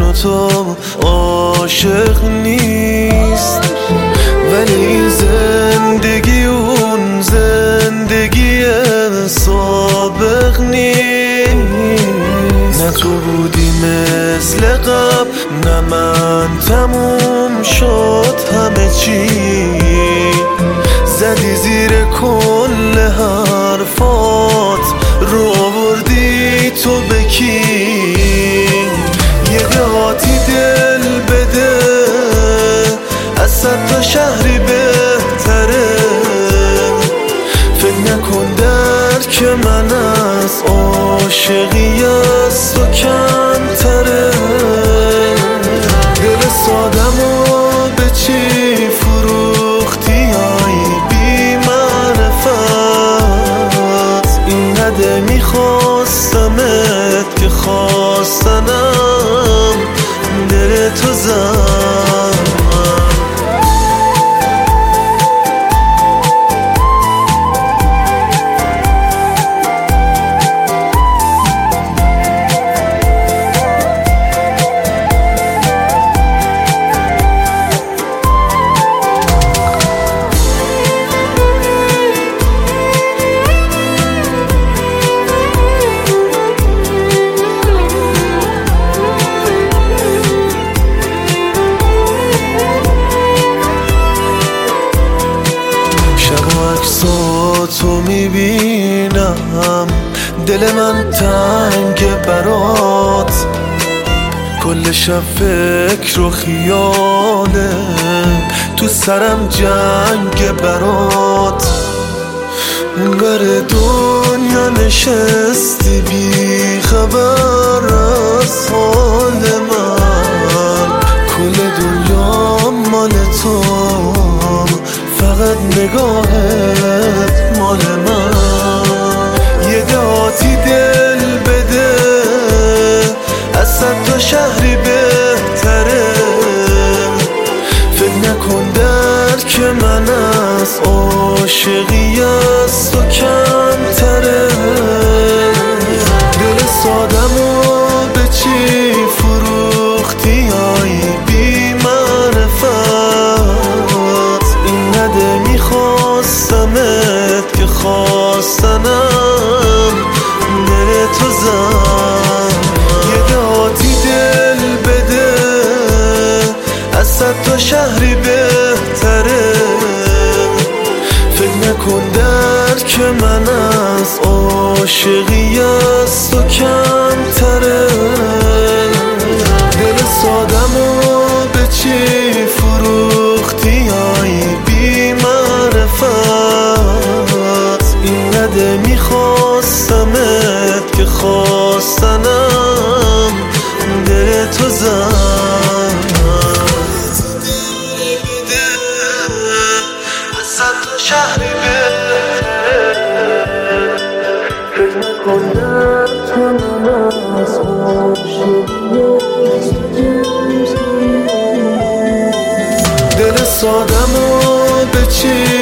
و تو عاشق نیست، ولی این زندگی اون زندگی سابق نیست. نه تو بودی مثل قبل، نه من، تموم شد همه چی. زدی زیر کل حرفات، رو آوردی تو به کی؟ یه دهاتی دل بده از 100 تا شهری بهتره. فکر نکن درک من از عاشقی از تو کمتره. دل سادمو به چی فروختی ای بی معرفت؟ اینقدر میخواستمت که خواستنم دل تو زد. تو میبینم دل من تنگ برات، کل شب فکر و خیاله تو سرم جنگ برات. اون بر دنیا نشستی بی خبر از حال من، کل دنیا مال تو، فقط نگاهت مال من. یه دهاتی دل بده از 100 تا شهری بهتره. فکر نکن درک من از عاشقی از تو کمتره. دل سادمو به چی فروختی ای بی معرفت؟ اینقدر میخواستمت که خواستنم دل تو زد. یه دهاتی دل بده از 100 تا شهری بهتره. فکر نکن درک من از عاشقی از تو کمتره. دل سادمو به چی فروختی ای بی معرفت؟ اینقدر میخواستمت که خواستنم دل تو زد. از 100 تا شهری فکر نکن درک من از عاشقی. دل سادمو به چی